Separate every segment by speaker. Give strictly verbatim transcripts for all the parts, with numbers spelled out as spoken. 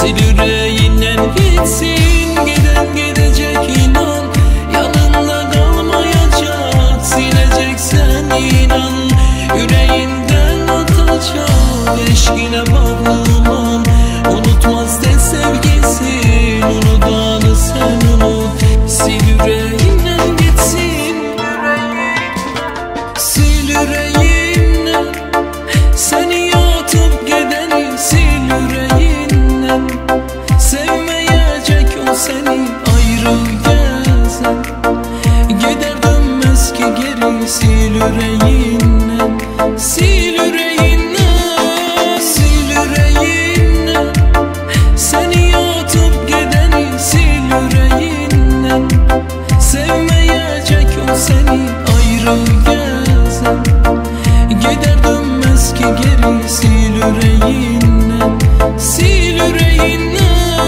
Speaker 1: sil yüreğinden gitsin. Giden gidecek inan, yanında kalmayacak, sileceksen inan. Yüreğinden atacak, eşkine bağlaman. Unutmaz de sevgisin, unutanı sen unut. Sil yüreğinden gitsin, sil yüreğinden. Seni yatıp gideni sil yüreğinden. Sevmeyecek o seni ayrı gezen. Gider dönmez ki geri, sil yüreğinden. Sil yüreğinden, sil yüreğinden. Seni yatıp gideni sil yüreğinden. Sevmeyecek o seni ayrı gezen. Gider dönmez ki geri, sil yüreğinden. Sil yüreğinden.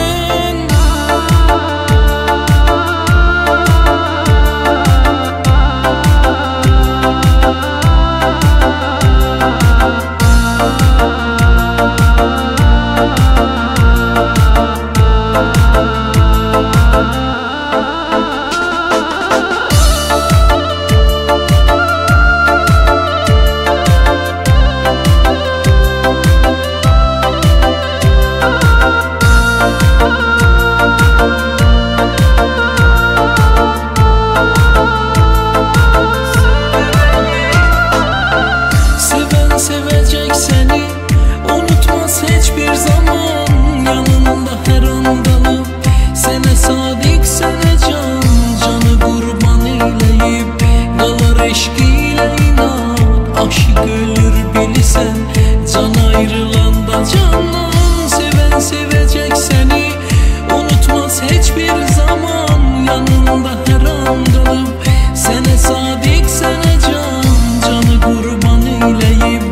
Speaker 1: Sevecek seni, unutmaz hiçbir zaman. Yanında her an kalıp, sene sadık sene can. Canı kurban eyleyip, kalır eşkiyle inan. Aşık ölür bilsen, can ayrılanda candan. Seven sevecek seni, unutmaz hiçbir zaman. Yanında her an kalıp, sene sadık sene can. Canı kurban eyleyip,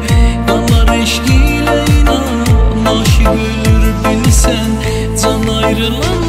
Speaker 1: eşkiyle inan. Aşık ölür bilsen, can ayrılan